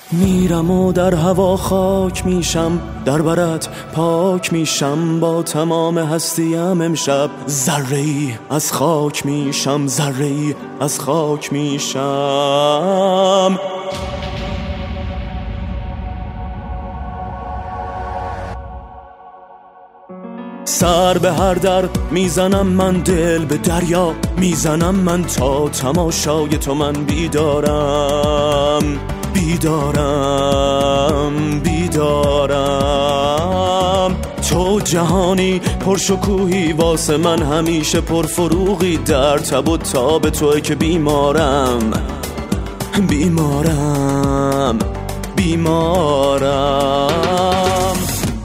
میرم و در هوا خاک میشم، در برت پاک میشم، با تمام هستیم امشب ذره‌ای از خاک میشم، ذره‌ای از خاک میشم. سر به هر در میزنم من، دل به دریا میزنم من، تا تماشای تو من بیدارم بیدارم بیدارم. تو جهانی پرشکوهی واسه من، همیشه پرفروغی، در تب و تاب توی که بیمارم بیمارم بیمارم.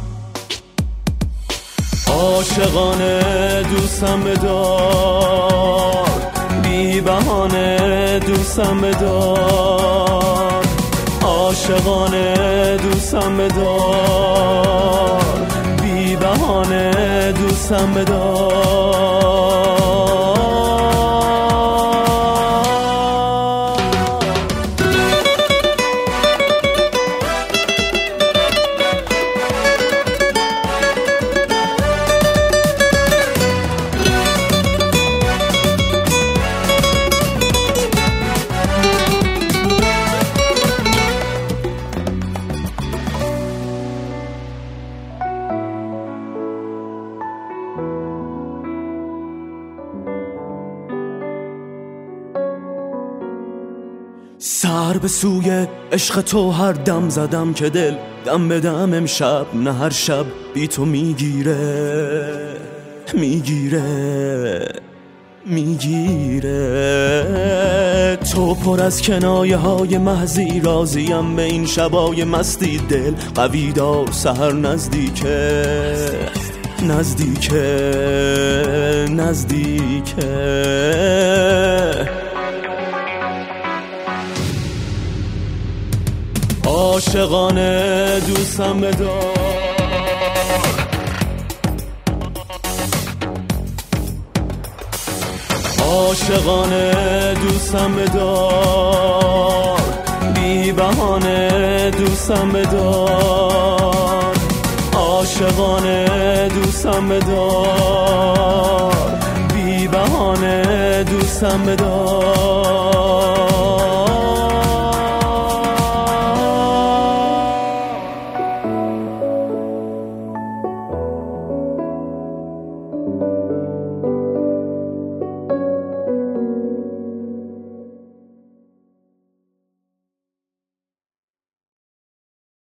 عاشقانه دوستم بدار، بی بهانه دوستم بدار، عاشقانه دوستم بدار، بی بهانه دوستم بدار. سر به سوی عشق تو هر دم زدم که دل دم به دم امشب، نه هر شب بی تو میگیره میگیره میگیره. تو پر از کنایه های محضی، راضیم به این شبای مستی، دل قوی دار سحر نزدیکه نزدیکه نزدیکه. عاشقانه دوستم بدار، عاشقانه دوستم بدار، بی بهانه دوستم بدار، عاشقانه دوستم بدار، بی بهانه دوستم بدار.